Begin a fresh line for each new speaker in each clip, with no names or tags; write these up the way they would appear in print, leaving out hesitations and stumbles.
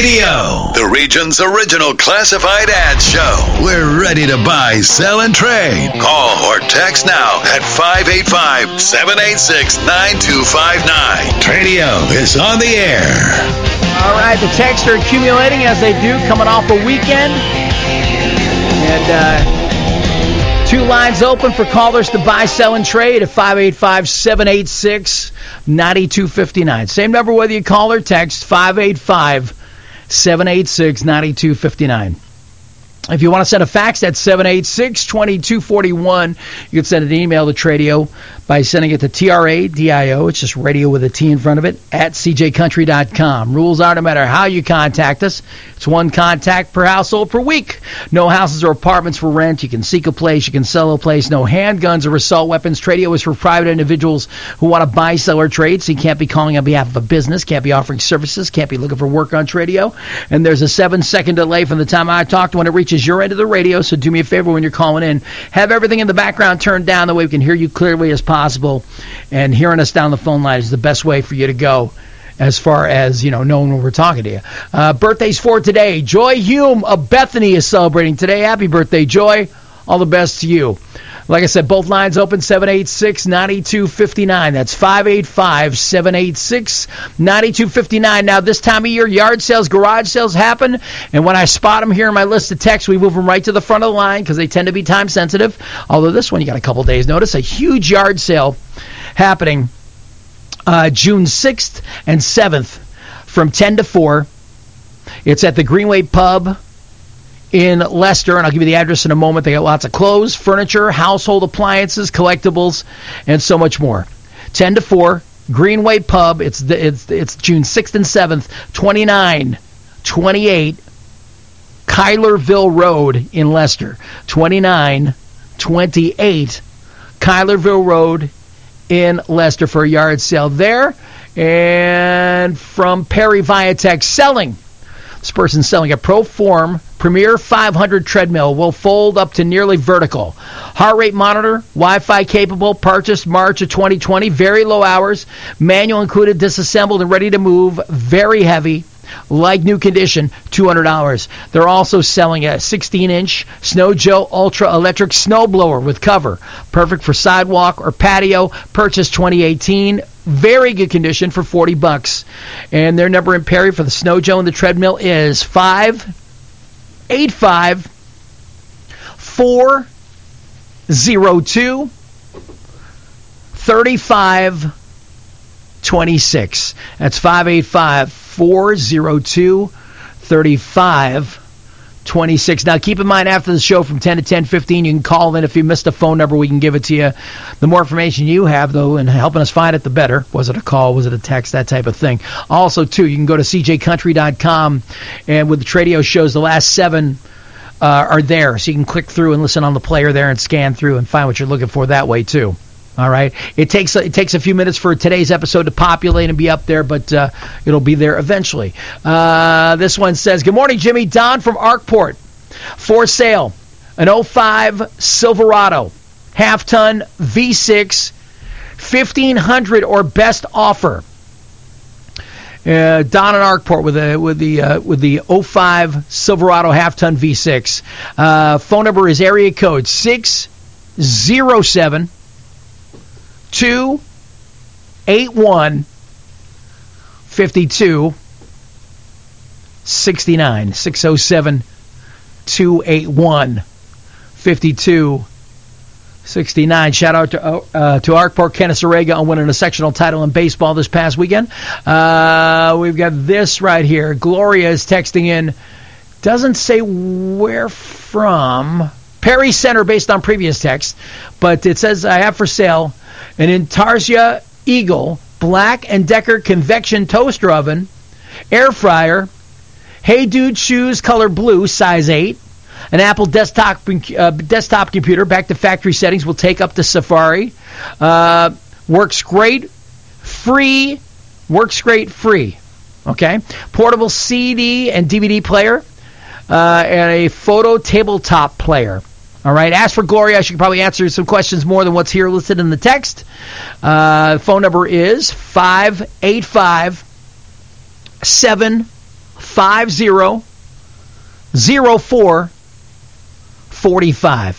Radio, the region's original classified ad show. We're ready to buy, sell, and trade. Call or text now at 585-786-9259. Tradio is on the air.
All right, the texts are accumulating as they do, coming off a weekend. And two lines open for callers to buy, sell, and trade at 585-786-9259. Same number whether you call or text, 585-786-9259. If you want to send a fax, that's 786-2241. You can send an email to Tradio by sending it to TRADIO. It's just radio with a T in front of it, at cjcountry.com. Rules are no matter how you contact us. It's one contact per household per week. No houses or apartments for rent. You can seek a place. You can sell a place. No handguns or assault weapons. Tradio is for private individuals who want to buy, sell, or trade. So you can't be calling on behalf of a business. Can't be offering services. Can't be looking for work on Tradio. And there's a 7-second delay from the time I talk to when it reaches your end of the radio, so do me a favor when you're calling in. Have everything in the background turned down the way we can hear you clearly as possible, and hearing us down the phone line is the best way for you to go as far as, knowing when we're talking to you. Birthdays for today. Joy Hume of Bethany is celebrating today. Happy birthday, Joy. All the best to you. Like I said, both lines open, 786-9259. That's 585-786-9259. Now, this time of year, yard sales, garage sales happen, and when I spot them here in my list of texts, we move them right to the front of the line because they tend to be time sensitive. Although this one, you got a couple days' notice. A huge yard sale happening June 6th and 7th from 10 to 4. It's at the Greenway Pub in Leicester, and I'll give you the address in a moment. They got lots of clothes, furniture, household appliances, collectibles, and so much more. 10 to 4, Greenway Pub. It's June 6th and 7th, 2928 Kylerville Road in Leicester. 2928 Kylerville Road in Leicester for a yard sale there. And from Perry Viatex Selling. This person's selling a ProForm Premier 500 treadmill. Will fold up to nearly vertical. Heart rate monitor, Wi-Fi capable, purchased March of 2020. Very low hours. Manual included, disassembled and ready to move. Very heavy. Like new condition, $200. They're also selling a 16-inch Snow Joe Ultra Electric Snowblower with cover. Perfect for sidewalk or patio. Purchased 2018. Very good condition for $40. And their number in Perry for the Snow Joe and the treadmill is 585-402-3526. That's 585-402-3526. Now, keep in mind, after the show from 10 to 10:15, you can call in. If you missed a phone number, we can give it to you. The more information you have, though, in helping us find it, the better. Was it a call? Was it a text? That type of thing. Also, too, you can go to cjcountry.com, and with the Tradio shows, the last 7 are there. So you can click through and listen on the player there and scan through and find what you're looking for that way, too. All right. It takes a few minutes for today's episode to populate and be up there, but it'll be there eventually. This one says, "Good morning, Jimmy. Don from Arkport. For sale, an 05 Silverado, half-ton V6, 1,500 or best offer." Don in Arkport with the 05 Silverado half-ton V6. Phone number is area code 607. 281 5269 607 281 5269. Shout out to Arkport, Kennesaw on winning a sectional title in baseball this past weekend. We've got this right here. Gloria is texting in. Doesn't say where from. Perry Center, based on previous text, but it says I have for sale an Intarsia Eagle Black & Decker convection toaster oven, air fryer, Hey Dude shoes color blue, size 8, an Apple desktop computer, back to factory settings, will take up to Safari. Works great, free. Okay, portable CD and DVD player, and a photo tabletop player. All right, ask for Gloria. She can probably answer some questions more than what's here listed in the text. Phone number is 585-7 585-750-0445.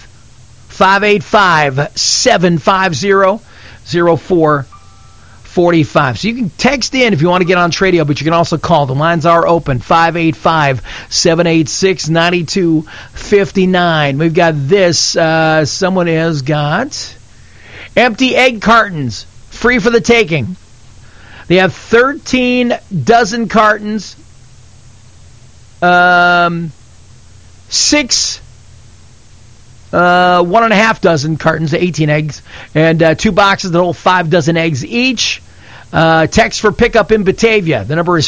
585-750-0445. So you can text in if you want to get on Tradio, but you can also call. The lines are open. 585-786-9259. We've got this. Someone has got empty egg cartons, free for the taking. They have 13 dozen cartons, 1.5 dozen cartons, 18 eggs, and 2 boxes that hold 5 dozen eggs each. Text for pickup in Batavia. The number is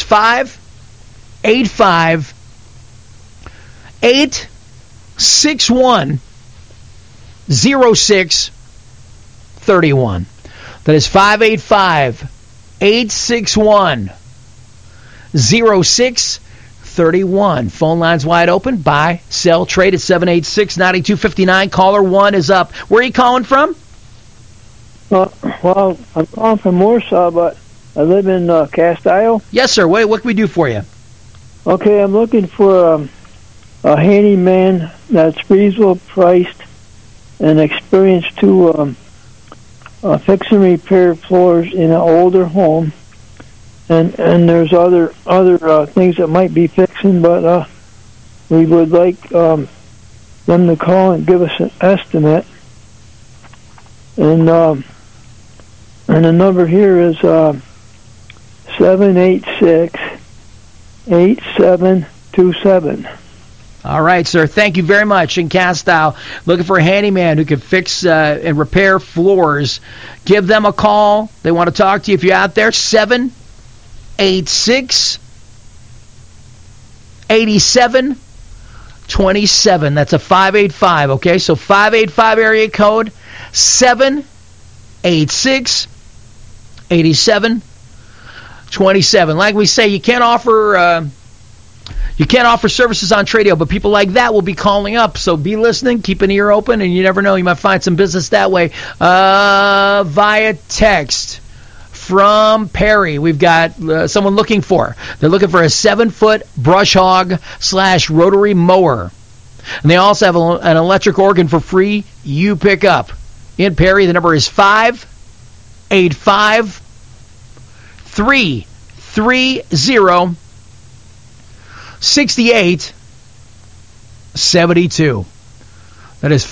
585-861-0631. That is 585-861-0631. Phone lines wide open. Buy, sell, trade at 786-9259. Caller 1 is up. Where are you calling from?
Well, I'm calling from Warsaw, but I live in Castile.
Yes, sir. What can we do for you?
Okay, I'm looking for a handyman that's reasonable priced and experienced to fix and repair floors in an older home. And there's other things that might be fixing, but we would like them to call and give us an estimate. And the number here is 786-8727.
All right, sir. Thank you very much. In Castile, looking for a handyman who can fix and repair floors. Give them a call. They want to talk to you if you're out there. 786-8727. That's a 585, okay? So 585 area code, 786-8727. Like we say, you can't offer services on Tradio, but people like that will be calling up. So be listening, keep an ear open, and you never know, you might find some business that way. Via text from Perry, we've got someone they're looking for a 7-foot brush hog / rotary mower. And they also have an electric organ for free. You pick up. In Perry, the number is 585-330-6872. That is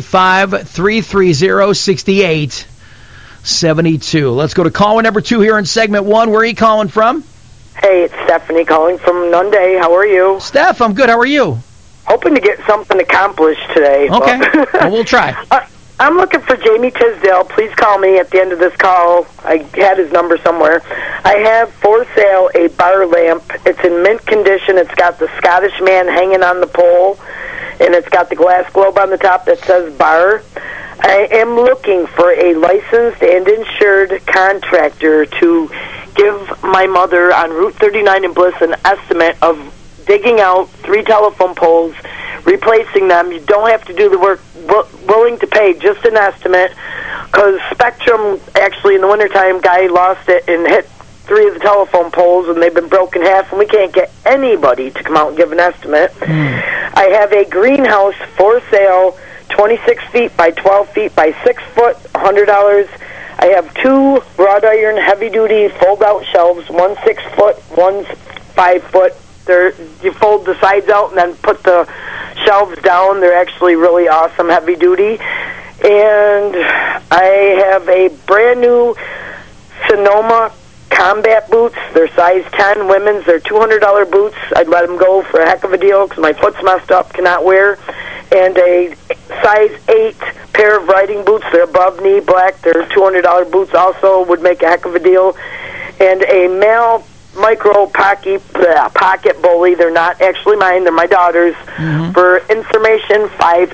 585-330-6872. Let's go to caller number 2 here in segment 1. Where are you calling from?
Hey, it's Stephanie calling from Nunde. How are you?
Steph, I'm good. How are you?
Hoping to get something accomplished today.
Okay. Well, we'll try.
I'm looking for Jamie Tisdale. Please call me at the end of this call. I had his number somewhere. I have for sale a bar lamp. It's in mint condition. It's got the Scottish man hanging on the pole, and it's got the glass globe on the top that says bar. I am looking for a licensed and insured contractor to give my mother on Route 39 in Bliss an estimate of digging out 3 telephone poles, replacing them. You don't have to do the work, willing to pay, just an estimate, because Spectrum, actually in the wintertime, guy lost it and hit 3 of the telephone poles, and they've been broken half, and we can't get anybody to come out and give an estimate. I have a greenhouse for sale, 26 feet by 12 feet by 6 foot, $100. I have 2 wrought iron heavy-duty fold-out shelves, one 6 foot, one's 5 foot. You fold the sides out and then put the shelves down. They're actually really awesome, heavy-duty. And I have a brand-new Sonoma combat boots. They're size 10 women's. They're $200 boots. I'd let them go for a heck of a deal because my foot's messed up, cannot wear. And a size 8 pair of riding boots. They're above knee black. They're $200 boots also, would make a heck of a deal. And a male micro pocket bully. They're not actually mine. They're my daughter's. For information,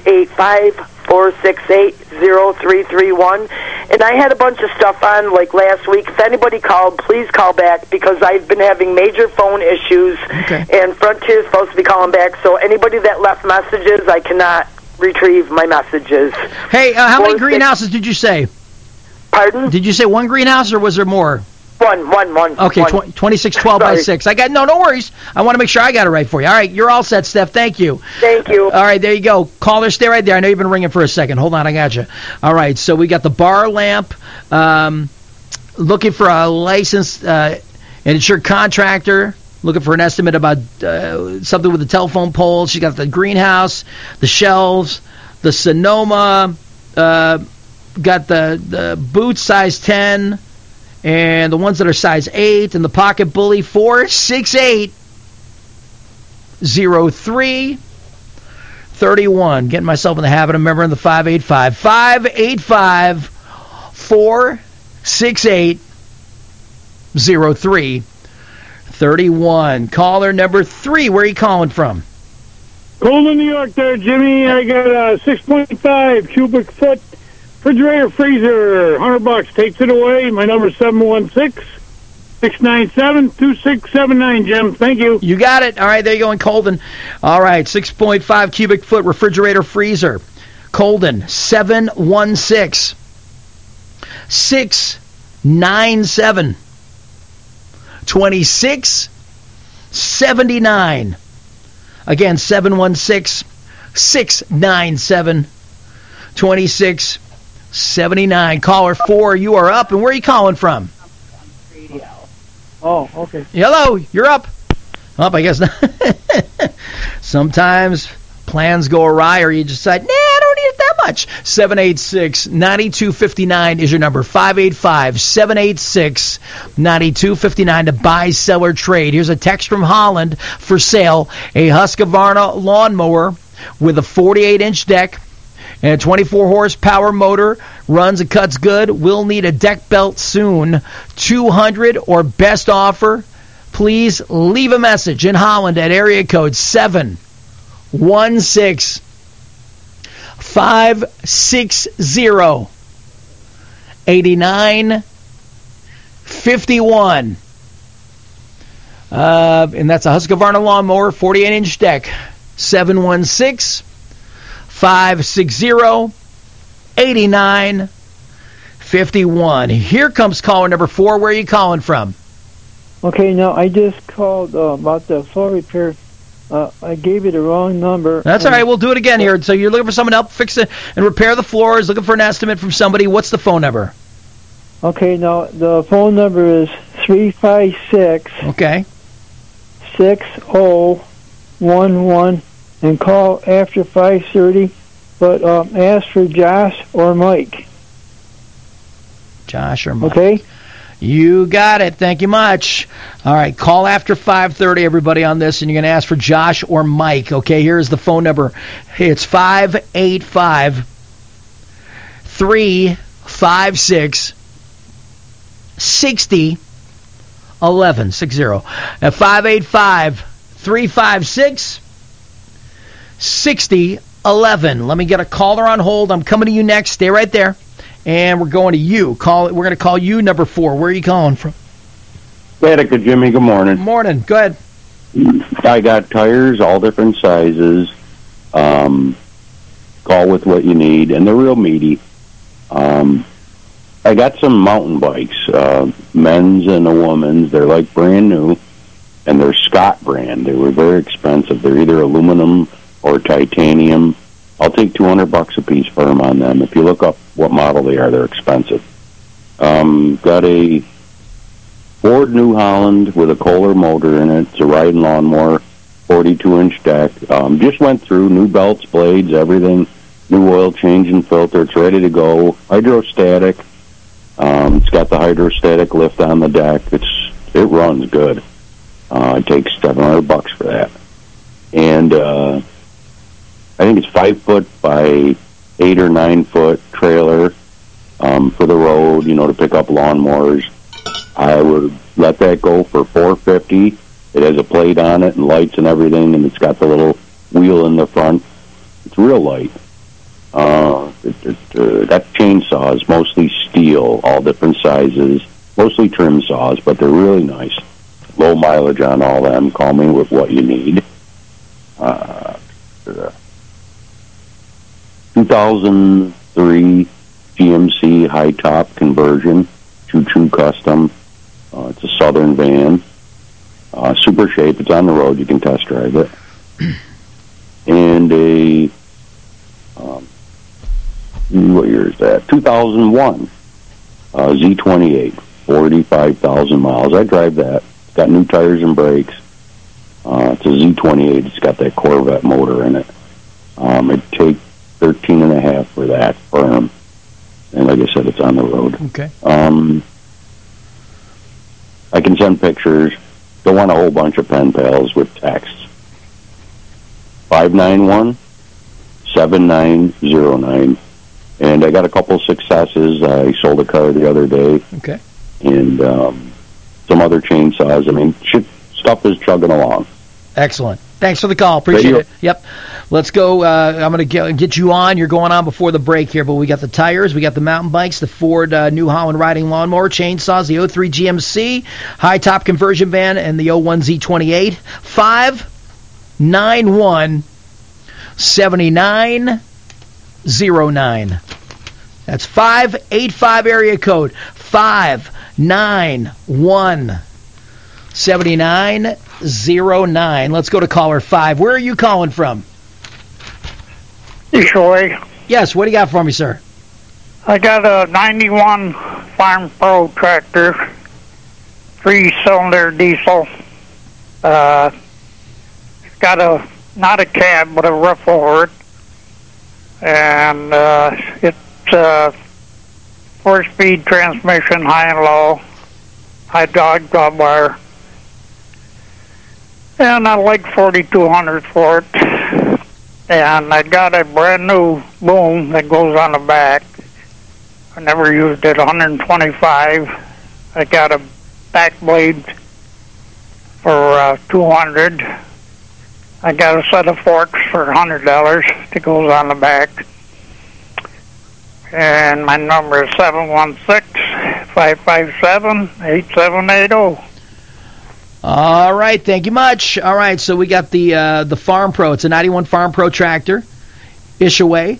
585-468-0331. And I had a bunch of stuff on like last week. If anybody called, please call back because I've been having major phone issues.
Okay.
And Frontier's supposed to be calling back. So anybody that left messages, I cannot retrieve my messages.
Hey, how many greenhouses did you say?
Pardon?
Did you say one greenhouse or was there more?
One.
Okay, 2612 by 6. No worries. I want to make sure I got it right for you. All right, you're all set, Steph. Thank you.
Thank you.
All right, there you go. Caller, stay right there. I know you've been ringing for a second. Hold on, I got you. All right, so we got the bar lamp. Looking for a licensed and insured contractor. Looking for an estimate about something with the telephone pole. She got the greenhouse, the shelves, the Sonoma. Got the boots size 10. And the ones that are size 8 and the pocket bully 468-03-31. Getting myself in the habit of remembering the 585. 585-468-03-31. Caller number 3. Where are you calling from?
Colden, New York there, Jimmy. I got a 6.5 cubic foot refrigerator freezer, $100. Takes it away. My number is 716-697-2679, Jim. Thank you.
You got it. All right, there you go in Colden. All right, 6.5 cubic foot refrigerator freezer. Colden, 716-697-2679. Again, 716-697-2679. 79. Caller 4, you are up, and where are you calling from?
Oh, okay.
Hello, you're up. I guess not. Sometimes plans go awry, or you decide, I don't need it that much. 786-9259 is your number. 585-786-9259 to buy, sell, or trade. Here's a text from Holland for sale. A Husqvarna lawnmower with a 48-inch deck and a 24 horsepower motor, runs and cuts good. Will need a deck belt soon. 200 or best offer. Please leave a message in Holland at area code 716-560-8951. And that's a Husqvarna lawnmower, 48-inch deck. 716-560-8951. Here comes caller number 4. Where are you calling from?
Okay, now I just called about the floor repair. I gave you the wrong number.
That's all right. We'll do it again here. So you're looking for someone to help fix it and repair the floors, looking for an estimate from somebody. What's the phone number?
Okay, now the phone number is 356
Okay.
6011 and call after 5:30, but ask for Josh or Mike.
Josh or Mike.
Okay?
You got it. Thank you much. All right, call after 5:30, everybody, on this, and you're going to ask for Josh or Mike. Okay, here's the phone number. It's 585-356-6011. 60. At 585-356-6011. Let me get a caller on hold. I'm coming to you next. Stay right there. And we're going to you. We're going to call you number 4. Where are you calling from?
Attica, Jimmy. Good morning.
Morning. Go ahead.
I got tires, all different sizes. Call with what you need, and they're real meaty. I got some mountain bikes, men's and a woman's. They're like brand new, and they're Scott brand. They were very expensive. They're either aluminum or titanium. I'll take $200 a piece for them on them. If you look up what model they are, they're expensive. Got a Ford New Holland with a Kohler motor in it. It's a riding lawnmower, 42-inch deck. Just went through, new belts, blades, everything, new oil change and filter. It's ready to go. Hydrostatic. It's got the hydrostatic lift on the deck. It runs good. It takes $700 for that. And I think it's 5 foot by 8 or 9 foot trailer for the road, to pick up lawnmowers. I would let that go for $450. It has a plate on it and lights and everything, and it's got the little wheel in the front. It's real light. Got chainsaws, mostly steel, all different sizes, mostly trim saws, but they're really nice. Low mileage on all them. Call me with what you need. 2003 GMC high top conversion, choo-choo custom. It's a Southern van. Super shape. It's on the road. You can test drive it. And a, what year is that? 2001 Z28, 45,000 miles. I drive that. It's got new tires and brakes. It's a Z28. It's got that Corvette motor in it. It'd take 13.5 for that firm. And like I said, it's on the road.
Okay.
I can send pictures. Don't want a whole bunch of pen pals with texts. 591-7909. And I got a couple successes. I sold a car the other day.
Okay.
And some other chainsaws. I mean, stuff is chugging along.
Excellent. Thanks for the call. Appreciate it. Yep. Let's go. I'm going to get you on. You're going on before the break here, but we got the tires, we got the mountain bikes, the Ford New Holland riding lawnmower, chainsaws, the 03 GMC, high top conversion van, and the 01 Z28. 591-7909. That's 585 area code. 591-7909. Let's go to caller 5. Where are you calling from?
Troy.
Yes, what do you got for me, sir?
I got a 91 Farm Pro tractor, 3-cylinder diesel. It's got not a cab, but a roof over it. And it's 4-speed transmission, high and low, hydraulic dog wire. And I like 4,200 for it. And I got a brand new boom that goes on the back. I never used it, 125. I got a back blade for 200. I got a set of forks for $100 that goes on the back. And my number is 716-557-8780.
All right, thank you much. All right, so we got the Farm Pro. It's a 91 Farm Pro tractor. Ishaway,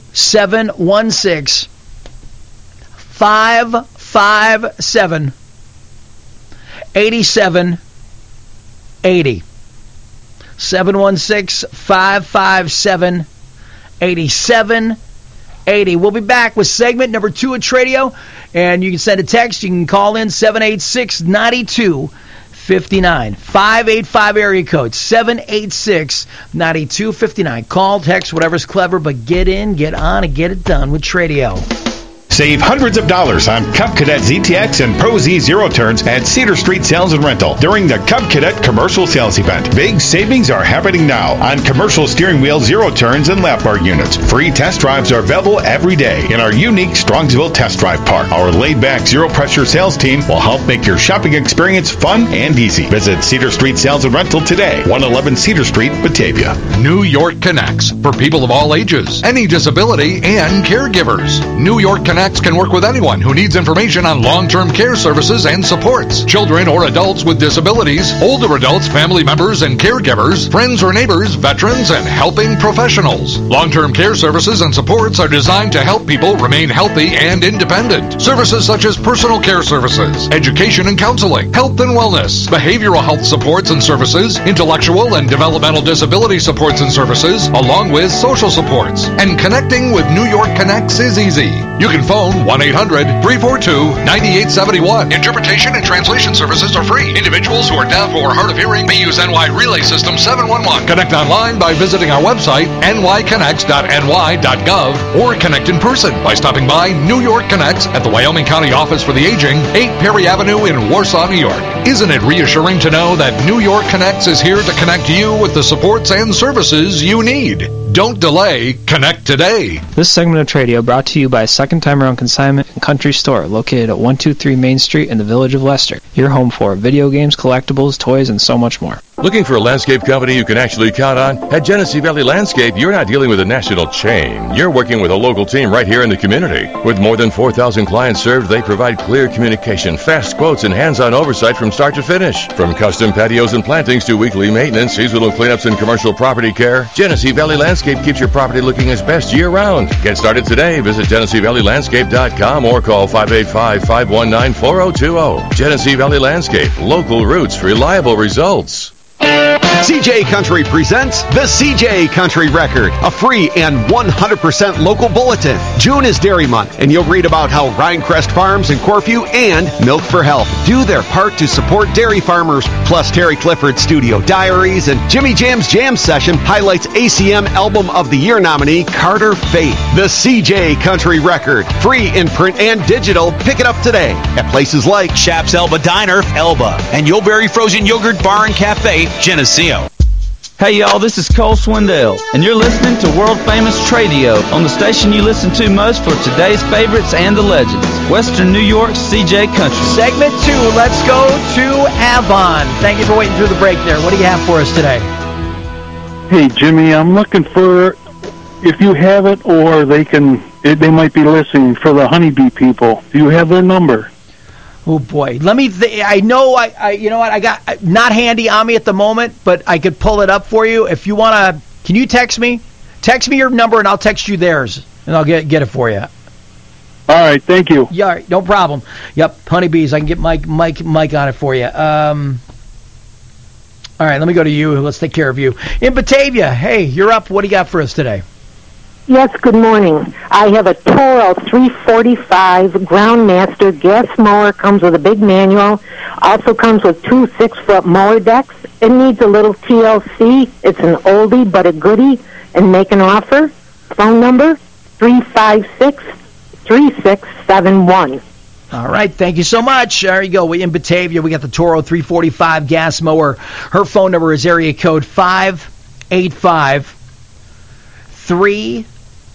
716-557-8780. 716-557-8780. We'll be back with segment number 2 at Tradio, and you can send a text. You can call in 786-9259. 585 area code 786-9259. Call, text, whatever's clever, but get in, get on, and get it done with Tradio.
Save hundreds of dollars on Cub Cadet ZTX and Pro Z Zero Turns at Cedar Street Sales and Rental during the Cub Cadet Commercial Sales Event. Big savings are happening now on commercial steering wheel zero turns and lap bar units. Free test drives are available every day in our unique Strongsville Test Drive Park. Our laid-back, zero-pressure sales team will help make your shopping experience fun and easy. Visit Cedar Street Sales and Rental today, 111 Cedar Street, Batavia.
New York Connects, for people of all ages, any disability, and caregivers. New York Connects can work with anyone who needs information on long-term care services and supports. Children or adults with disabilities, older adults, family members, and caregivers, friends or neighbors, veterans, and helping professionals. Long-term care services and supports are designed to help people remain healthy and independent. Services such as personal care services, education and counseling, health and wellness, behavioral health supports and services, intellectual and developmental disability supports and services, along with social supports. And connecting with New York Connects is easy. You can phone 1-800-342-9871. Interpretation and translation services are free. Individuals who are deaf or hard of hearing may use NY Relay System 711. Connect online by visiting our website, nyconnects.ny.gov, or connect in person by stopping by New York Connects at the Wyoming County Office for the Aging, 8 Perry Avenue in Warsaw, New York. Isn't it reassuring to know that New York Connects is here to connect you with the supports and services you need? Don't delay. Connect today.
This segment of Tradio brought to you by Second Time Around Consignment and Country Store, located at 123 Main Street in the Village of Leicester. Your home for video games, collectibles, toys, and so much more.
Looking for a landscape company you can actually count on? At Genesee Valley Landscape, you're not dealing with a national chain. You're working with a local team right here in the community. With more than 4,000 clients served, they provide clear communication, fast quotes, and hands-on oversight from start to finish. From custom patios and plantings to weekly maintenance, seasonal cleanups, and commercial property care, Genesee Valley Landscape keeps your property looking its best year-round. Get started today. Visit GeneseeValleyLandscape.com or call 585-519-4020. Genesee Valley Landscape. Local roots, reliable results.
CJ Country presents the CJ Country Record, a free and 100% local bulletin. June is Dairy Month, and you'll read about how Rhinecrest Farms in Corfu and Milk for Health do their part to support dairy farmers. Plus, Terry Clifford's Studio Diaries and Jimmy Jam's Jam Session highlights ACM Album of the Year nominee Carter Faith. The CJ Country Record, free in print and digital. Pick it up today at places like
Shap's Elba Diner, Elba, and Yoberry Frozen Yogurt Bar and Cafe, Geneseo.
Hey y'all, this is Cole Swindell, and you're listening to World Famous Tradio on the station you listen to most for today's favorites and the legends, Western New York's CJ Country.
Segment 2, let's go to Avon. Thank you for waiting through the break there. What do you have for us today?
Hey, Jimmy, I'm looking for, if you have it, or they might be listening, for the honeybee people. Do you have their number?
Oh boy, let me. I know. You know what? I got not handy on me at the moment, but I could pull it up for you if you want to. Can you text me? Text me your number, and I'll text you theirs, and I'll get it for you.
All right, thank you.
Yeah, no problem. Yep, honeybees. I can get Mike on it for you. All right, let me go to you. Let's take care of you in Batavia. Hey, you're up. What do you got for us today?
Yes, good morning. I have a Toro 345 Groundmaster gas mower. Comes with a big manual. Also comes with 2 6-foot mower decks. It needs a little TLC. It's an oldie but a goodie. And make an offer. Phone number 356-3671.
All right, thank you so much. There you go. We in Batavia. We got the Toro 345 gas mower. Her phone number is area code 585-356-3671.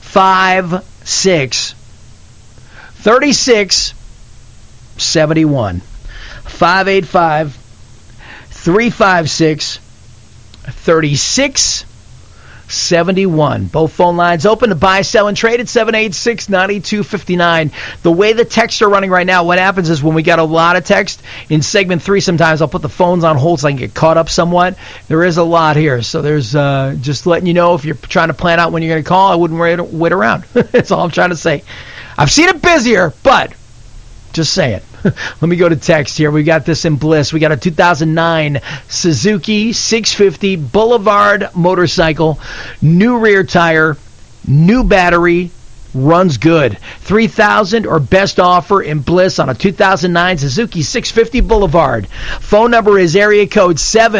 585-356-3671. Both phone lines open to buy, sell, and trade at 786-9259. The way the texts are running right now, what happens is when we got a lot of text, in segment 3 sometimes I'll put the phones on hold so I can get caught up somewhat. There is a lot here, so there's just letting you know if you're trying to plan out when you're going to call, I wouldn't wait around. That's all I'm trying to say. I've seen it busier, but just say it. Let me go to text here. We got this in Bliss. We got a 2009 Suzuki 650 Boulevard motorcycle, new rear tire, new battery, runs good. $3,000 or best offer in Bliss on a 2009 Suzuki 650 Boulevard. Phone number is area code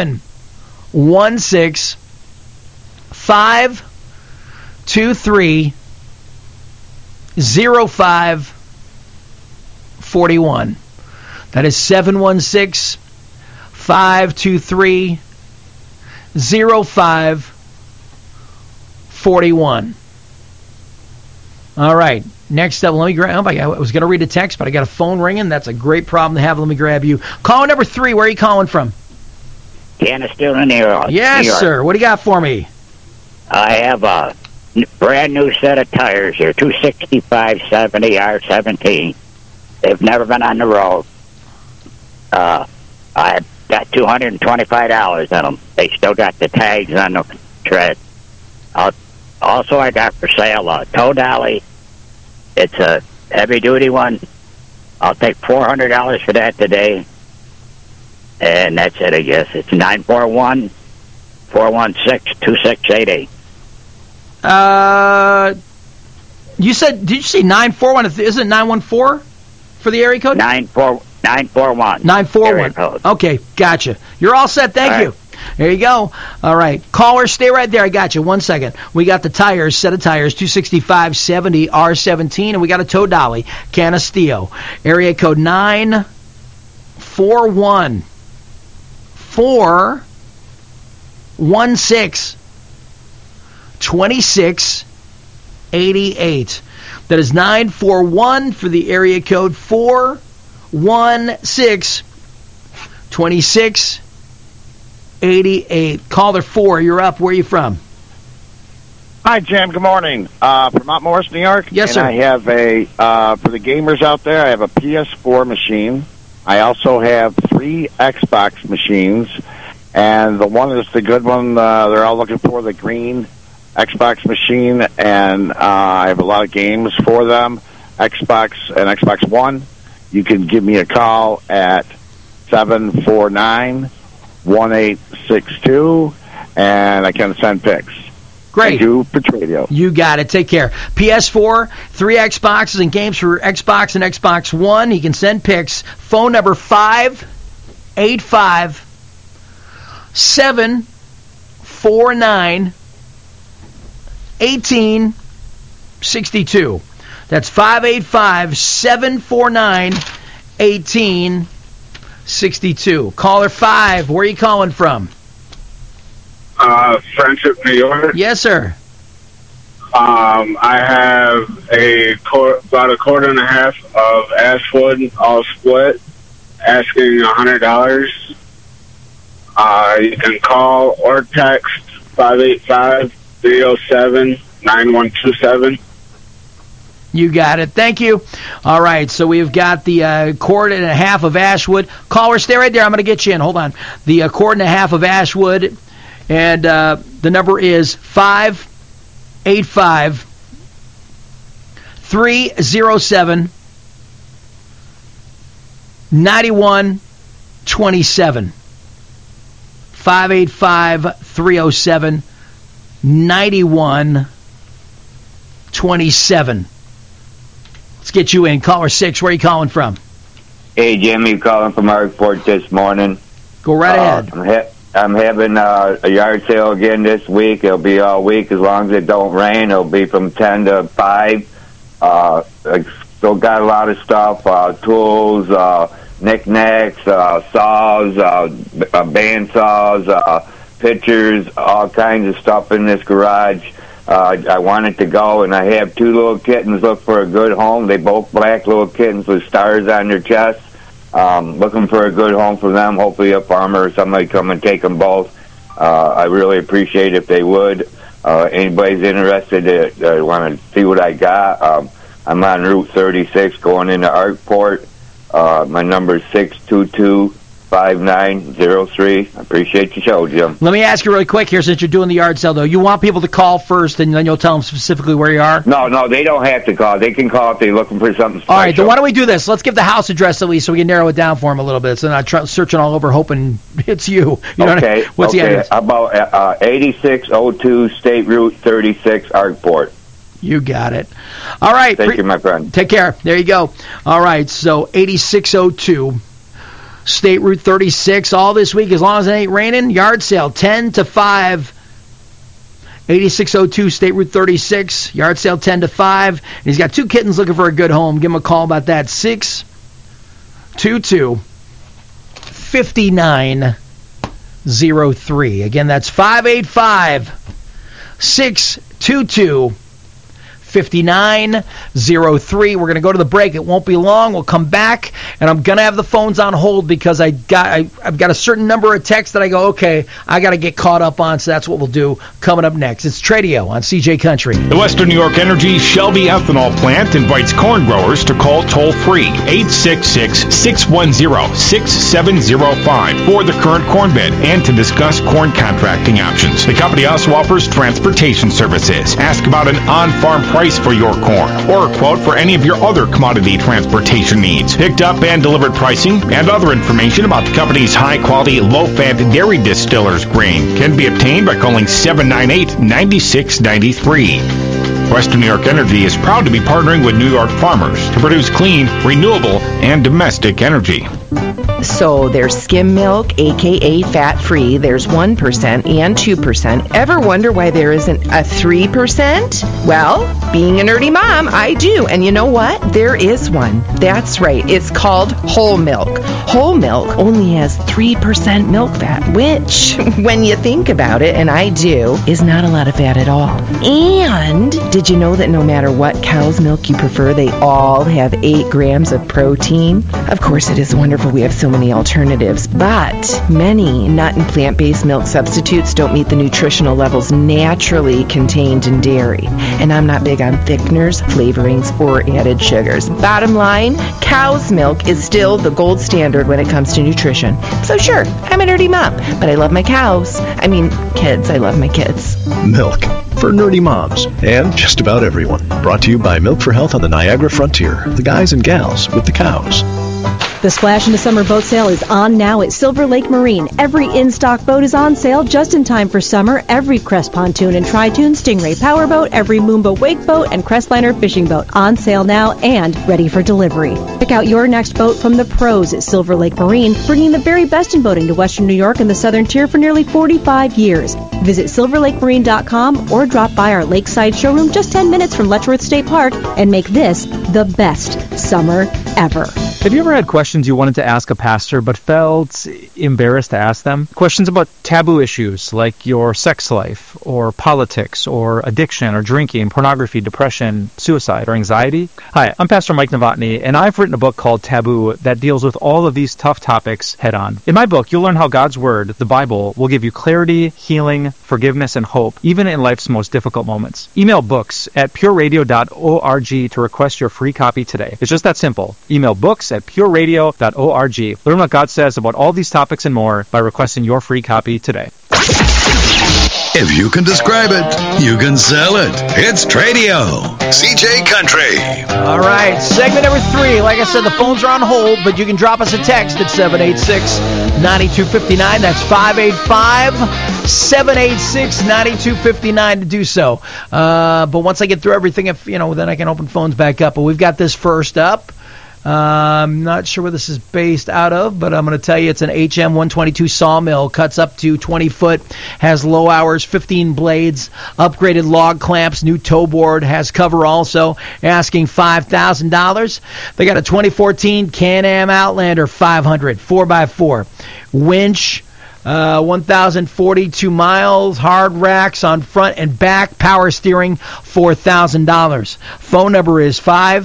716-523-0541. That is 716-523-0541. All right. Next up, let me grab. I was going to read a text, but I got a phone ringing. That's a great problem to have. Let me grab you. Caller number 3. Where are you calling from?
Canastilla, New York.
Yes,
New York.
Sir. What do you got for me?
I have a brand new set of tires here, 265/70 R17. They've never been on the road. I got $225 in them. They still got the tags on the tread. Also, I got for sale a tow dolly. It's a heavy-duty one. I'll take $400 for that today. And that's it, I guess. It's 941-416-2688.
Did you say 941? Isn't it 914 for the area code?
941.
941. Okay, gotcha. You're all set. Thank you. There you go. All right. Caller, stay right there. I got you. 1 second. We got the tires, set of tires, 265/70 R17, and we got a tow dolly, Canastilla. Area code 941-416-2688. That is 941 for the area code 416-2688. 88. Caller 4, you're up. Where are you from?
Hi, Jim. Good morning. From Mount Morris, New York.
Yes, sir.
And I have for the gamers out there, I have a PS4 machine. I also have 3 Xbox machines. And the one is the good one. They're all looking for the green Xbox machine. And I have a lot of games for them. Xbox and Xbox One. You can give me a call at 749-1862. And I can send pics.
Great.
Thank you, Petradio.
You got it. Take care. PS4, 3 Xboxes and games for Xbox and Xbox One. He can send pics. Phone number 585-749-1862. That's 585-749-1862. Caller 5, where are you calling from?
Friendship, New York.
Yes, sir.
I have about a quarter and a half of Ashwood, all split, asking $100. You can call or text 585-307-9127.
You got it. Thank you. All right, so we've got the quart and a half of Ashwood. Caller, stay right there. I'm going to get you in. Hold on. The quart and a half of Ashwood, and the number is 585-307-9127. 585-307-9127. Let's get you in. Caller 6, where are you calling from?
Hey, Jimmy, calling from Arkport this morning.
Go right ahead.
I'm having a yard sale again this week. It'll be all week as long as it don't rain. It'll be from 10 to 5. I still got a lot of stuff, tools, knickknacks, saws, band saws, pitchers, all kinds of stuff in this garage. I wanted to go, and I have 2 little kittens look for a good home. They both black little kittens with stars on their chests. Looking for a good home for them. Hopefully a farmer or somebody come and take them both. I really appreciate if they would. Anybody's interested, want to see what I got. I'm on Route 36 going into Arkport. My number is 622-5903. I appreciate your show, Jim.
Let me ask you really quick here, since you're doing the yard sale, though. You want people to call first, and then you'll tell them specifically where you are?
No, they don't have to call. They can call if they're looking for something special.
All right, then why don't we do this? Let's give the house address at least so we can narrow it down for them a little bit, so they're not searching all over hoping it's you.
Okay.
What's the address?
About 8602 State Route 36, Arkport.
You got it. All right.
Thank you, my friend.
Take care. There you go. All right, so 8602 State Route 36, all this week, as long as it ain't raining. Yard sale, 10 to 5. 8602 State Route 36, yard sale 10 to 5. And he's got 2 kittens looking for a good home. Give him a call about that. 622-5903. Again, that's 585-622-5903. 5903. We're going to go to the break. It won't be long. We'll come back, and I'm going to have the phones on hold because I've got a certain number of texts that I go, okay, I got to get caught up on, so that's what we'll do coming up next. It's Tradio on CJ Country.
The Western New York Energy Shelby Ethanol Plant invites corn growers to call toll-free 866-610-6705 for the current corn bid and to discuss corn contracting options. The company also offers transportation services. Ask about an on-farm price for your corn or a quote for any of your other commodity transportation needs. Picked up and delivered pricing and other information about the company's high-quality, low-fat dairy distillers grain can be obtained by calling 798-9693. Western New York Energy is proud to be partnering with New York farmers to produce clean, renewable, and domestic energy.
So there's skim milk, a.k.a. fat-free. There's 1% and 2%. Ever wonder why there isn't a 3%? Well, being a nerdy mom, I do. And you know what? There is one. That's right. It's called whole milk. Whole milk only has 3% milk fat, which, when you think about it, and I do, is not a lot of fat at all. And did you know that no matter what cow's milk you prefer, they all have 8 grams of protein? Of course, it is wonderful wonderful we have so many alternatives, but many nut and plant-based milk substitutes don't meet the nutritional levels naturally contained in dairy. And I'm not big on thickeners, flavorings, or added sugars. Bottom line, cow's milk is still the gold standard when it comes to nutrition. So sure, I'm a nerdy mom, but I love my cows. I mean, kids. I love my kids.
Milk for nerdy moms and just about everyone. Brought to you by Milk for Health on the Niagara Frontier. The guys and gals with the cows.
The Splash in the Summer boat sale is on now at Silver Lake Marine. Every in-stock boat is on sale just in time for summer. Every Crest pontoon and tri-toon Stingray powerboat, every Moomba wake boat and Crestliner fishing boat on sale now and ready for delivery. Pick out your next boat from the pros at Silver Lake Marine, bringing the very best in boating to Western New York and the Southern Tier for nearly 45 years. Visit silverlakemarine.com or drop by our lakeside showroom just 10 minutes from Letchworth State Park and make this the best summer ever.
Have you ever had questions you wanted to ask a pastor but felt embarrassed to ask them? Questions about taboo issues like your sex life or politics or addiction or drinking, pornography, depression, suicide, or anxiety? Hi, I'm Pastor Mike Novotny, and I've written a book called Taboo that deals with all of these tough topics head on. In my book, you'll learn how God's Word, the Bible, will give you clarity, healing, forgiveness, and hope, even in life's most difficult moments. Email books@pureradio.org to request your free copy today. It's just that simple. Email books@pureradio.org. Learn what God says about all these topics and more by requesting your free copy today.
If you can describe it, you can sell it. It's Tradio. CJ Country.
All right, segment number 3. Like I said, the phones are on hold, but you can drop us a text at 786-9259. That's 585-786-9259 to do so. But once I get through everything, then I can open phones back up. But we've got this first up. I'm not sure where this is based out of, but I'm going to tell you it's an HM 122 sawmill, cuts up to 20 foot, has low hours, 15 blades, upgraded log clamps, new tow board, has cover also, asking $5,000. They got a 2014 Can-Am Outlander 500, 4x4, winch, 1,042 miles, hard racks on front and back, power steering, $4,000. Phone number is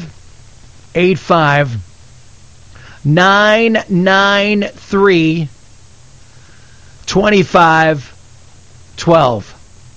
585-993-2512.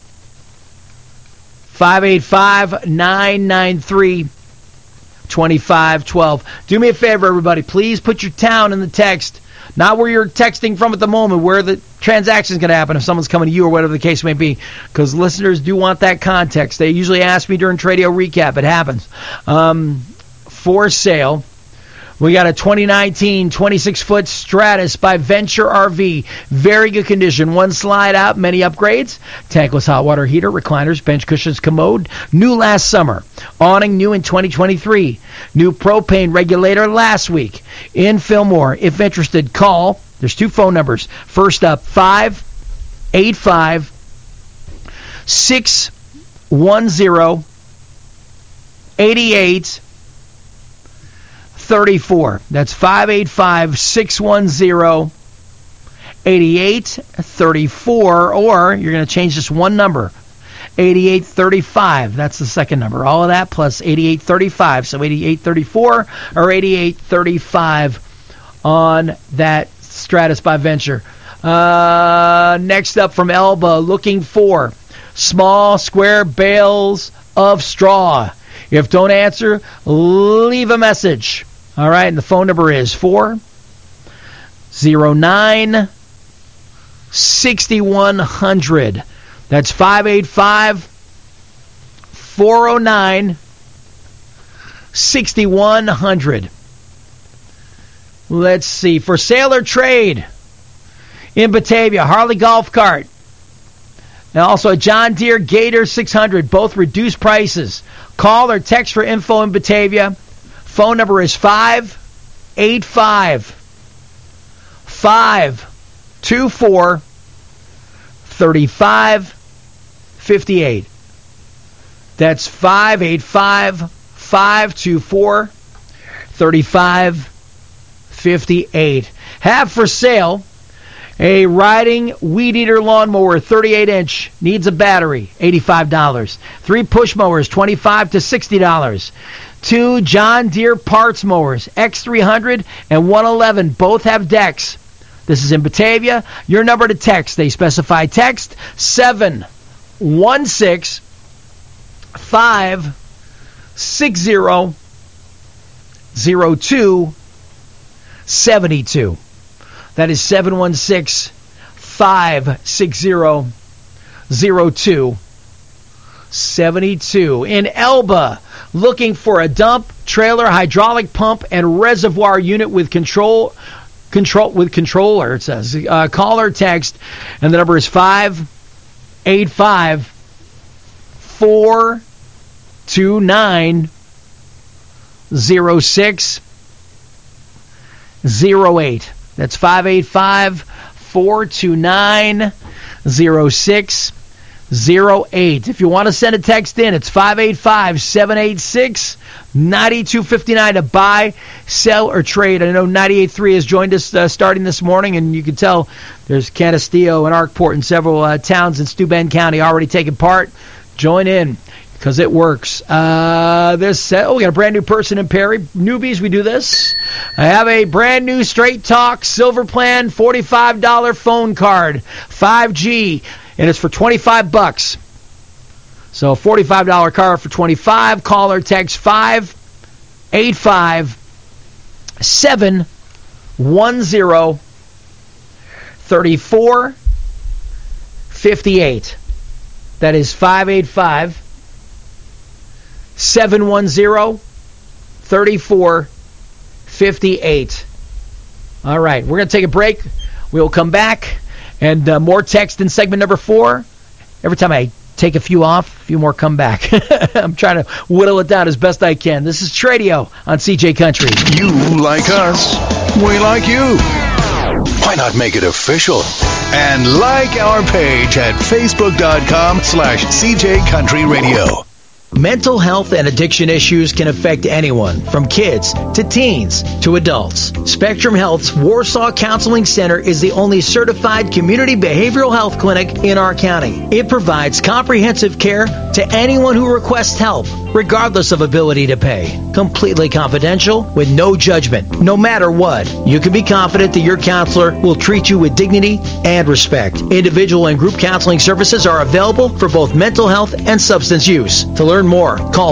585-993-2512. Do me a favor, everybody. Please put your town in the text. Not where you're texting from at the moment, where the transaction is going to happen, if someone's coming to you or whatever the case may be. Because listeners do want that context. They usually ask me during Tradio Recap. It happens. For sale, we got a 2019 26-foot Stratus by Venture RV. Very good condition. One slide out, many upgrades. Tankless hot water heater, recliners, bench cushions, commode. New last summer. Awning new in 2023. New propane regulator last week. In Fillmore. If interested, call. There's 2 phone numbers. First up, 585-610-8834. That's 585-610-8834, or you're going to change this one number, 8835. That's the second number. All of that plus 8835. So 8834 or 8835 on that Stratus by Venture. Next up from Elba, looking for small square bales of straw. If don't answer, leave a message. All right, and the phone number is 409-6100. That's 585-409-6100. Let's see. For sale or trade in Batavia, Harley golf cart. And also a John Deere Gator 600, both reduced prices. Call or text for info in Batavia. Phone number is 585-524-3558. That's 585-524-3558. Have for sale a riding weed eater lawnmower, 38-inch, needs a battery, $85. 3 push mowers, $25 to $60. 2 John Deere parts mowers, X300 and 111. Both have decks. This is in Batavia. Your number to text. They specify text 716-560-0272. That is 716-560-0272. In Elba, looking for a dump, trailer, hydraulic pump, and reservoir unit with controller, it says. Call or text, and the number is 585-429-0608. That's 585-429-0608. If you want to send a text in, it's 585-786-9259 to buy, sell, or trade. I know 98.3 has joined us starting this morning, and you can tell there's Canastillo and Arkport and several towns in Steuben County already taking part. Join in, because it works. We got a brand new person in Perry. Newbies, we do this. I have a brand new Straight Talk Silver Plan $45 phone card, 5G, and it's for $25. So $45 card for $25. Call or text 585-710-3458. That is 585-710-3458. All right, we're going to take a break. We'll come back, and more text in segment number 4. Every time I take a few off, a few more come back. I'm trying to whittle it down as best I can. This is Tradio on CJ Country.
You like us. We like you. Why not make it official? And like our page at Facebook.com/CJ Country Radio.
Mental health and addiction issues can affect anyone, from kids to teens to adults. Spectrum Health's Warsaw Counseling Center is the only certified community behavioral health clinic in our county. It provides comprehensive care to anyone who requests help, regardless of ability to pay. Completely confidential, with no judgment, no matter what. You can be confident that your counselor will treat you with dignity and respect. Individual and group counseling services are available for both mental health and substance use. To learn more, call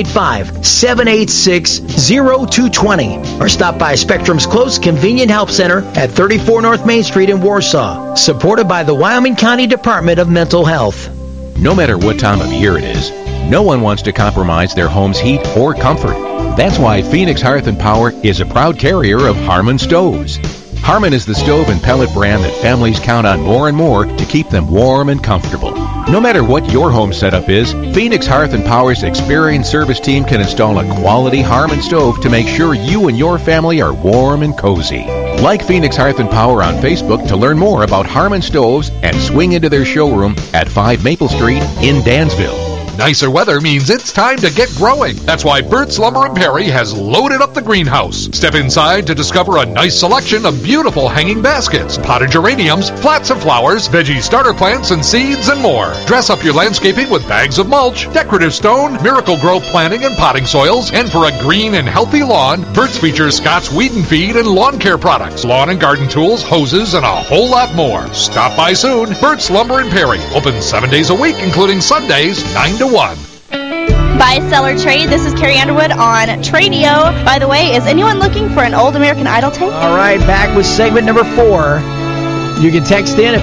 585-786-0220 or stop by Spectrum's close, convenient help center at 34 North Main Street in Warsaw. Supported by the Wyoming County Department of Mental Health.
No matter what time of year it is, no one wants to compromise their home's heat or comfort. That's why Phoenix Hearth and Power is a proud carrier of Harmon stoves. Harmon is the stove and pellet brand that families count on more and more to keep them warm and comfortable. No matter what your home setup is, Phoenix Hearth and Power's experienced service team can install a quality Harmon stove to make sure you and your family are warm and cozy. Like Phoenix Hearth and Power on Facebook to learn more about Harmon stoves and swing into their showroom at 5 Maple Street in Dansville.
Nicer weather means it's time to get growing. That's why Burt's Lumber and Perry has loaded up the greenhouse. Step inside to discover a nice selection of beautiful hanging baskets, potted geraniums, flats of flowers, veggie starter plants and seeds, and more. Dress up your landscaping with bags of mulch, decorative stone, Miracle-Gro planting and potting soils, and for a green and healthy lawn, Burt's features Scott's Weed and Feed and lawn care products, lawn and garden tools, hoses, and a whole lot more. Stop by soon. Burt's Lumber and Perry, open 7 days a week, including Sundays, 9 to 1.
Buy, sell, or trade. This is Carrie Underwood on Tradio. By the way, is anyone looking for an old American Idol tape?
All right, back with segment number 4. You can text in at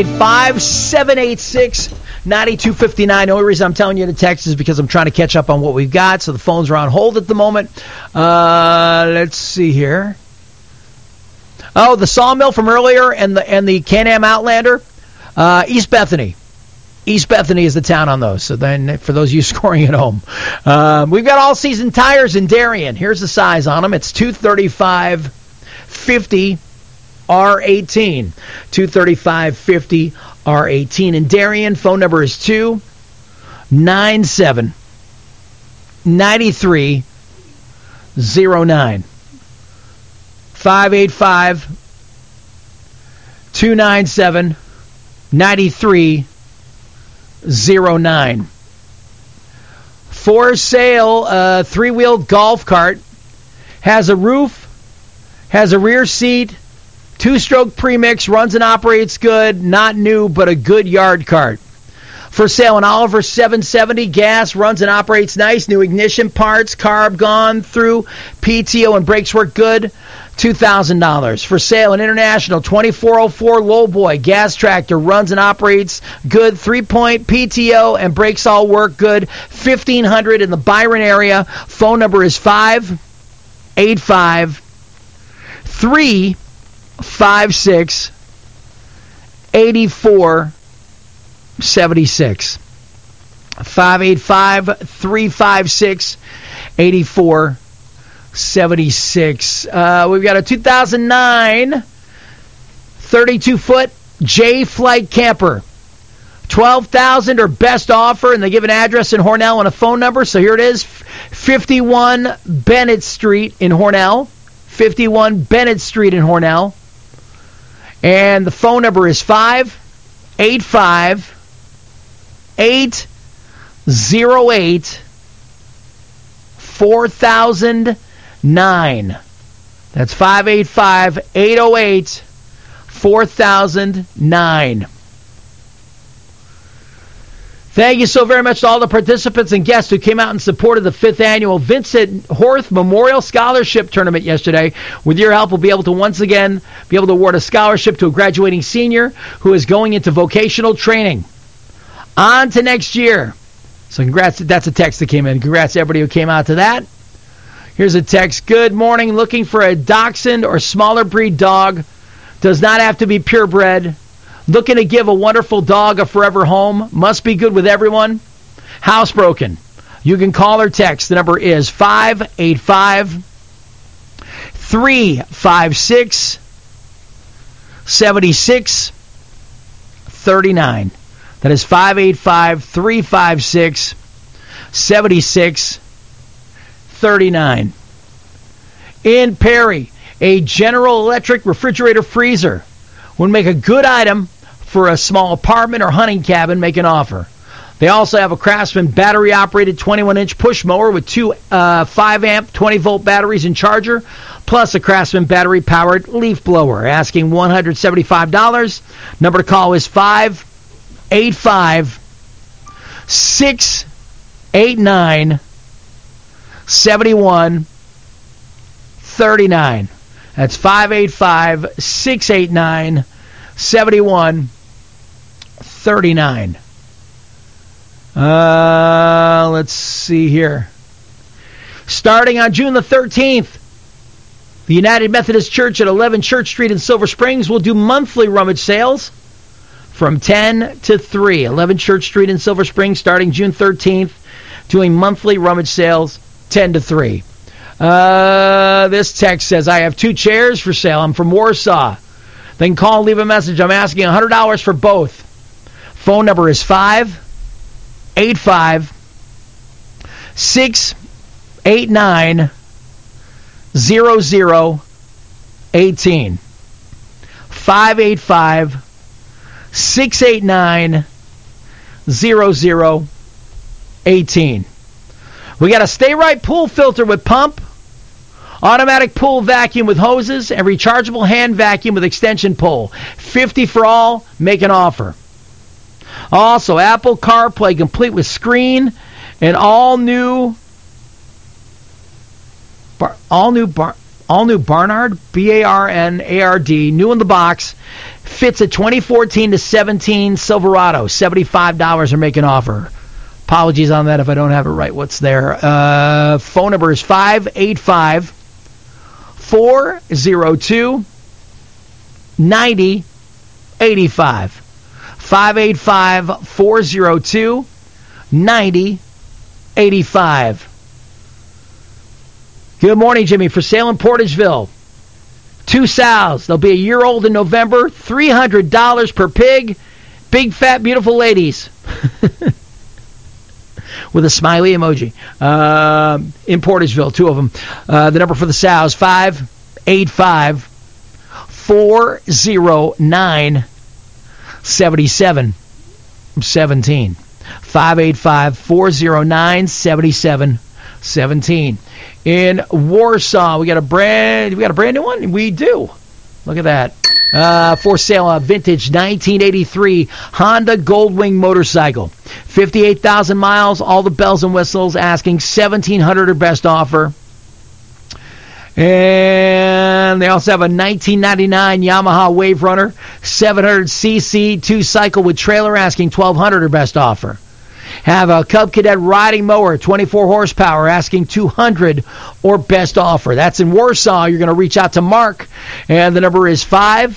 585-786-9259. The only reason I'm telling you to text is because I'm trying to catch up on what we've got, so the phones are on hold at the moment. Let's see here. Oh, the sawmill from earlier and the Can-Am Outlander, East Bethany. East Bethany is the town on those. So then, for those of you scoring at home, we've got all-season tires in Darien. Here's the size on them. It's 235/50 R18. 235/50 R18 in Darien. Phone number is 297-9309. 585-297-9309. For sale, a 3-wheel golf cart. Has a roof, has a rear seat, 2-stroke premix, runs and operates good, not new, but a good yard cart. For sale, an Oliver 770, gas, runs and operates nice, new ignition parts, carb gone through, PTO and brakes work good, $2,000. For sale, an International 2404 Lowboy, gas tractor, runs and operates good, 3-point PTO and brakes all work good, $1,500 in the Byron area. Phone number is 585-356-8476. 585-356-8476. We've got a 2009 32-foot J-Flight camper. $12,000 or best offer, and they give an address in Hornell and a phone number. So here it is, 51 Bennett Street in Hornell. 51 Bennett Street in Hornell. And the phone number is 585-808-4009. That's 585-808-4009. Thank you so very much to all the participants and guests who came out and supported the 5th annual Vincent Horth Memorial Scholarship Tournament yesterday. With your help, we'll be able to once again be able to award a scholarship to a graduating senior who is going into vocational training. On to next year. So congrats. That's a text that came in. Congrats to everybody who came out to that. Here's a text. Good morning. Looking for a dachshund or smaller breed dog. Does not have to be purebred. Looking to give a wonderful dog a forever home. Must be good with everyone. Housebroken. You can call or text. The number is 585-356-7639. That is 585-356-7639. In Perry, a General Electric refrigerator freezer would make a good item for a small apartment or hunting cabin. Make an offer. They also have a Craftsman battery-operated 21-inch push mower with two 5-amp, 20-volt batteries and charger, plus a Craftsman battery-powered leaf blower. Asking $175. Number to call is 585-689-7139. That's 585-689-7139. Let's see here. Starting on June the 13th, the United Methodist Church at 11 Church Street in Silver Springs will do monthly rummage sales from 10 to 3. 11 Church Street in Silver Springs starting June 13th, doing monthly rummage sales 10 to 3. This text says, I have 2 chairs for sale. I'm from Warsaw. Then call and leave a message. I'm asking $100 for both. Phone number is 585-689-0018. 585-689-0018. We got a Stay Right pool filter with pump, automatic pool vacuum with hoses, and rechargeable hand vacuum with extension pole. $50 for all. Make an offer. Also, Apple CarPlay complete with screen and all new Barnard, B-A-R-N-A-R-D, new in the box. Fits a 2014 to 17 Silverado. $75 or make an offer. Apologies on that if I don't have it right. What's there? Phone number is 585-402-9085. 585-402-9085. Good morning, Jimmy. For sale in Portageville. 2 sows. They'll be a year old in November. $300 per pig. Big, fat, beautiful ladies. With a smiley emoji. In Portageville, 2 of them. The number for the sows, 585-409-7717. 585-409-7717. In Warsaw, we got a brand new one? We do. Look at that. For sale, a vintage 1983 Honda Goldwing motorcycle. 58,000 miles, all the bells and whistles, asking $1,700 or best offer. And they also have a 1999 Yamaha Wave Runner 700cc 2-cycle with trailer, asking $1,200 or best offer. Have a Cub Cadet riding mower, 24 horsepower, asking $200 or best offer. That's in Warsaw. You're going to reach out to Mark, and the number is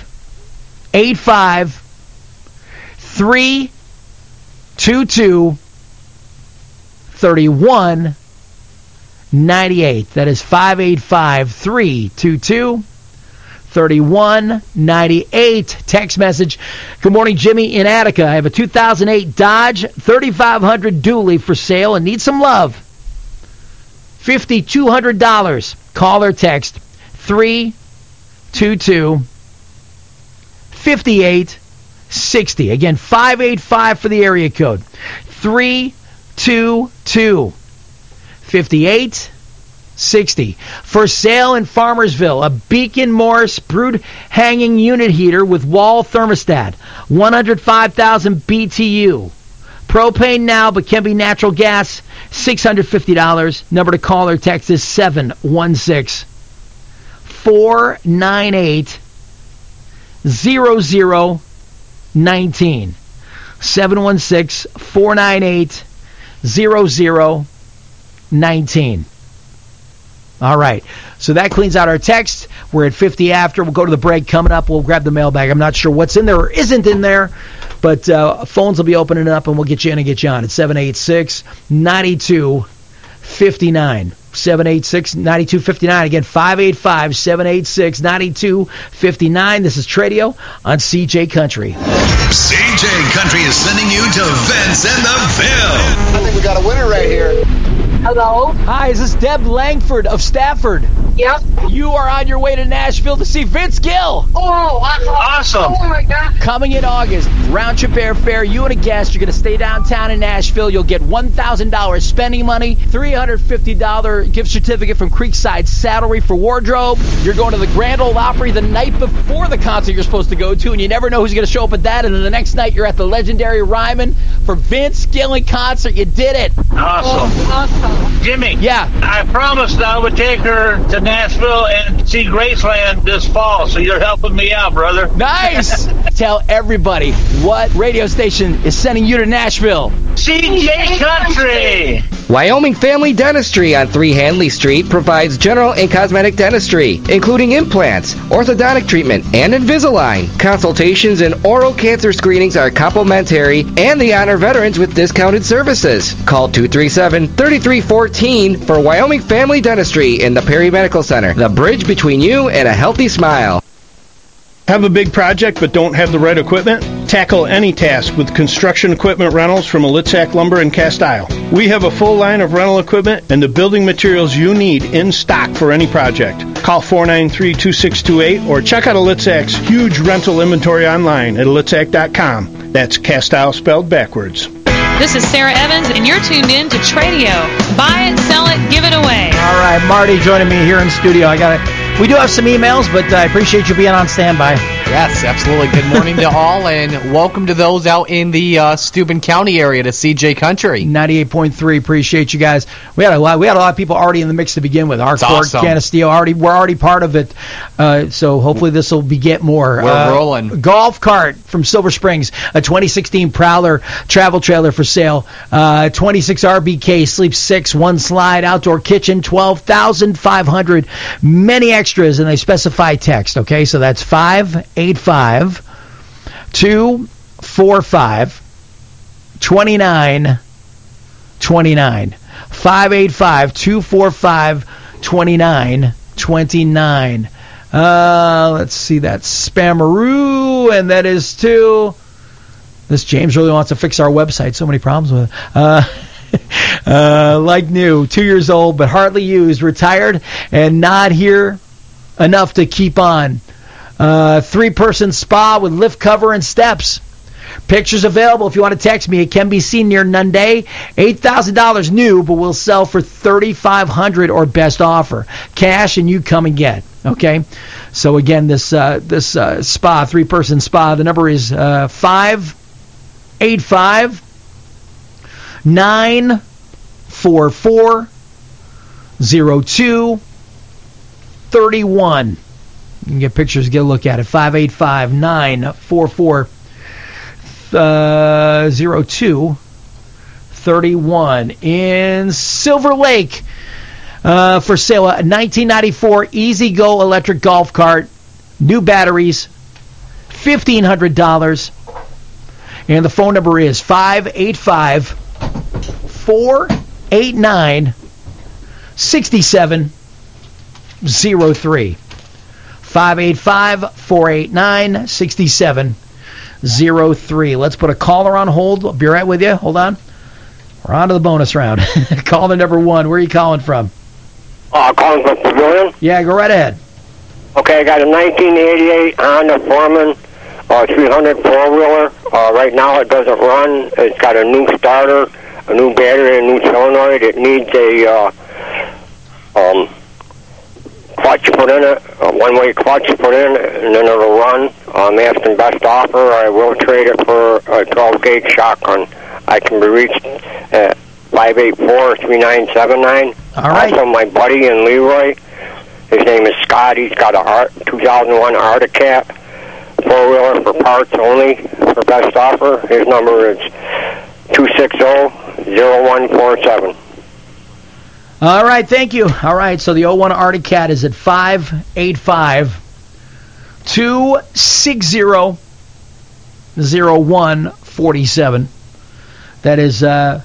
585-322-3198. That is 585-322-3198. Text message. Good morning, Jimmy in Attica. I have a 2008 Dodge 3500 dually for sale and need some love. $5,200. Call or text 322-5860. Again, 585 for the area code. 322-5860. For sale in Farmersville, a Beacon Morris brood hanging unit heater with wall thermostat, 105,000 BTU. Propane now, but can be natural gas, $650. Number to call or text is 716-498-0019. 716-498-0019. All right. So that cleans out our text. We're at 50 after. We'll go to the break. Coming up, we'll grab the mailbag. I'm not sure what's in there or isn't in there, but phones will be opening up, and we'll get you in and get you on at 786-9259. 786-9259. Again, 585-786-9259. This is Tradio on CJ Country.
CJ Country is sending you to Vince in the Ville.
I think we got a winner right here.
Hello? Hi, is this Deb Langford of Stafford?
Yep.
You are on your way to Nashville to see Vince Gill.
Oh, awesome. Oh, my God.
Coming in August, round trip airfare, you and a guest, you're going to stay downtown in Nashville. You'll get $1,000 spending money, $350 gift certificate from Creekside Saddlery for wardrobe. You're going to the Grand Ole Opry the night before the concert you're supposed to go to, and you never know who's going to show up at that. And then the next night, you're at the legendary Ryman for Vince Gill in concert. You did it.
Awesome. Oh, awesome.
Jimmy.
Yeah.
I promised I would take her to Nashville and see Graceland this fall, so you're helping me out, brother.
Nice. Tell everybody what radio station is sending you to Nashville.
CJ Country.
Wyoming Family Dentistry on 3 Hanley Street provides general and cosmetic dentistry, including implants, orthodontic treatment, and Invisalign. Consultations and oral cancer screenings are complimentary, and they honor veterans with discounted services. Call 237-3314 for Wyoming Family Dentistry in the Perry Medical Center, the bridge between you and a healthy smile.
Have a big project but don't have the right equipment? Tackle any task with construction equipment rentals from Litzak Lumber and Cast Isle. We have a full line of rental equipment and the building materials you need in stock for any project. Call 493-2628 or check out Litzak's huge rental inventory online at litzak.com. That's Cast Isle spelled backwards.
This is Sarah Evans, and you're tuned in to Tradio. Buy it, sell it, give it away.
All right, Marty joining me here in studio. We do have some emails, but I appreciate you being on standby.
Yes, absolutely. Good morning to all, and welcome to those out in the Steuben County area to CJ Country.
98.3. Appreciate you guys. We had a lot of people already in the mix to begin with. Harcourt,
awesome.
Canisteo, we're already part of it. So hopefully this will beget more.
We're rolling.
Golf cart from Silver Springs, a 2016 Prowler travel trailer for sale. 26 RBK, sleep 6, 1 slide, outdoor kitchen, $12,500. Many extras, and they specify text. Okay, so that's 585-245-2929. 585-245-2929. Let's see, that's Spamaroo, and that is to... This James really wants to fix our website. So many problems with it. Like new, 2 years old, but hardly used, retired, and not here enough to keep on. 3-person spa with lift cover and steps. Pictures available if you want to text me. It can be seen near Nunday. $8,000 new, but will sell for $3,500 or best offer. Cash and you come and get. Okay? So again, this spa, 3-person spa, the number is 585-944-0231. You can get pictures, get a look at it. 585-944-0231 in Silver Lake. For sale, a 1994 Easy Go electric golf cart, new batteries, $1,500. And the phone number is 585-489-6703. 585-489-6703. Let's put a caller on hold. I'll be right with you. Hold on. We're on to the bonus round. Caller number 1. Where are you calling from?
Calling from Pavilion.
Yeah, go right ahead.
Okay, I got a 1988 Honda Foreman 300 4-wheeler. Right now it doesn't run. It's got a new starter, a new battery, a new solenoid. It needs a clutch put in it, a one-way clutch put in, and then it'll run. I'm asking best offer. I will trade it for a 12-gauge shotgun. I can be reached at 584-3979.
All right.
Also, my buddy in Leroy, his name is Scott. He's got a 2001 Arctic Cat 4-wheeler for parts only for best offer. His number is 260-0147.
All right, thank you. All right, so the 01 Arctic Cat is at 585-260-0147. That is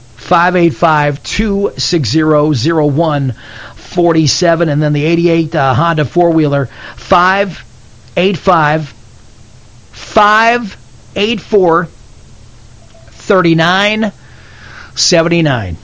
585-260-0147. And then the 88 Honda 4-wheeler, 585-584-3979.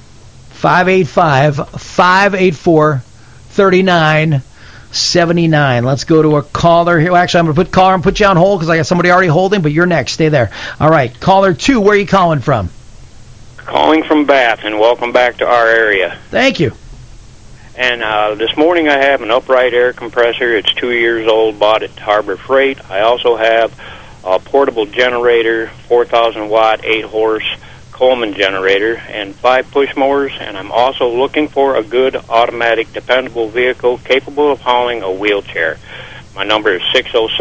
585-584-3979. Let's go to a caller here. Actually, I'm going to put caller and put you on hold because I got somebody already holding, but you're next. Stay there. All right, caller 2, where are you calling from?
Calling from Bath, and welcome back to our area.
Thank you.
And this morning I have an upright air compressor. It's 2 years old, bought at Harbor Freight. I also have a portable generator, 4,000-watt, 8-horse Coleman generator, and 5 push motors. And I'm also looking for a good, automatic, dependable vehicle capable of hauling a wheelchair. My number is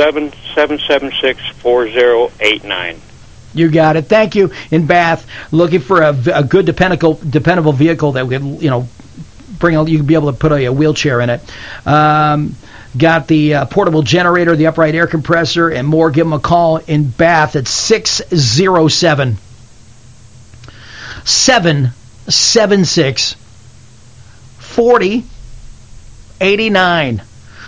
607-776-4089.
You got it. Thank you. In Bath, looking for a good, dependable vehicle that would, bring. You could be able to put a wheelchair in it. Got the portable generator, the upright air compressor, and more. Give them a call in Bath at 607-776-4089.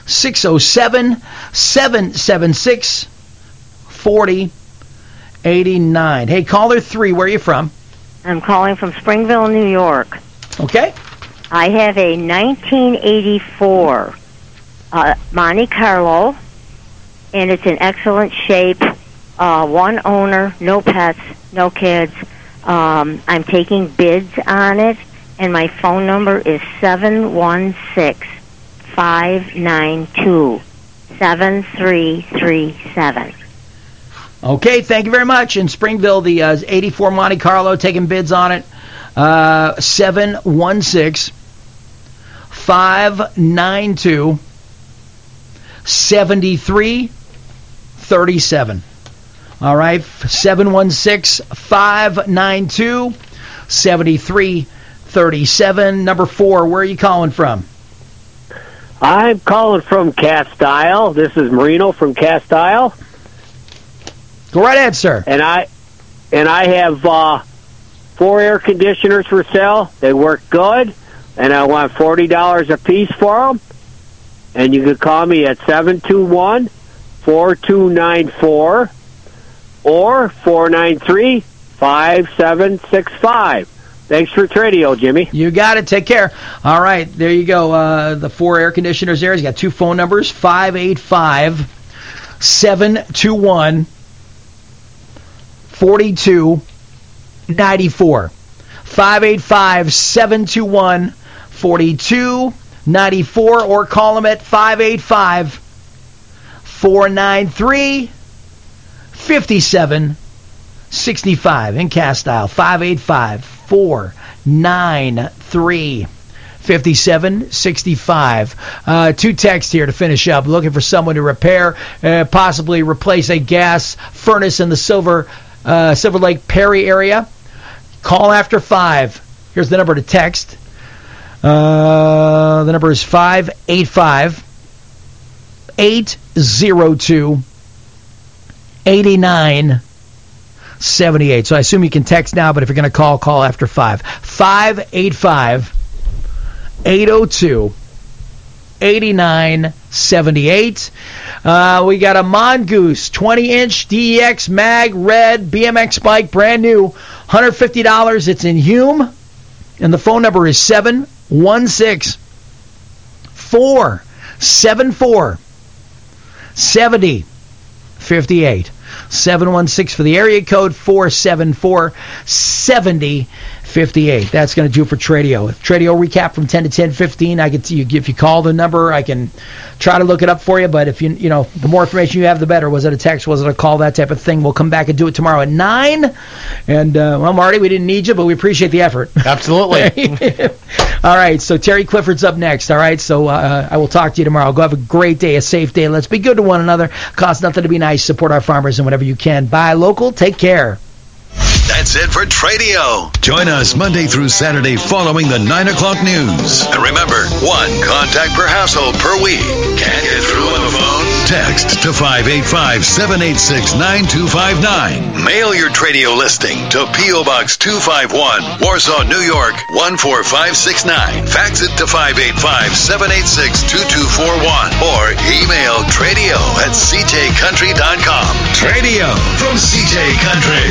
607-776-4089. Hey, caller 3, where are you from?
I'm calling from Springville, New York.
Okay.
I have a 1984 Monte Carlo, and it's in excellent shape. One owner, no pets, no kids. I'm taking bids on it, and my phone number is 716-592-7337.
Okay, thank you very much. In Springville, the 84 Monte Carlo, taking bids on it. 716-592-7337. All right, 716-592-7337. Number 4, where are you calling from?
I'm calling from Cast Isle. This is Marino from Cast Isle.
Go right ahead, sir.
And I have 4 air conditioners for sale. They work good, and I want $40 a piece for them. And you can call me at 721-4294 or 493-5765. Thanks for Tradio, Jimmy.
You got it. Take care. All right, there you go. The 4 air conditioners there. He's got 2 phone numbers, 585-721-5765. 4294. 585-721-4294, or call them at 585-493-5765 in Castile. 585-493-5765. Two texts here to finish up. Looking for someone to repair, possibly replace a gas furnace in the Silver Lake Perry area. Call after 5. Here's the number to text. The number is 585-802-8978. So I assume you can text now, but if you're going to call after 5. 585-802-8978. We got a Mongoose 20-inch DEX Mag Red BMX bike, brand new. $150. It's in Hume. And the phone number is 716-474-7058. 716 for the area code, 474-7058. That's going to do it for Tradio. Tradio recap from 10 to 10:15. I can see you if you call the number, I can try to look it up for you. But if you know, the more information you have, the better. Was it a text? Was it a call? That type of thing. We'll come back and do it tomorrow at 9. And well, Marty, we didn't need you, but we appreciate the effort.
Absolutely.
All right. So Terry Clifford's up next. All right. So I will talk to you tomorrow. Go have a great day, a safe day. Let's be good to one another. Costs nothing to be nice. Support our farmers and whatever you can. Buy local. Take care.
That's it for Tradio. Join us Monday through Saturday following the 9 o'clock news. And remember, 1 contact per household per week. Can't get through on the phone? Text to 585-786-9259. Mail your Tradio listing to P.O. Box 251, Warsaw, New York, 14569. Fax it to 585-786-2241. Or email tradio@cjcountry.com. Tradio from CJ Country.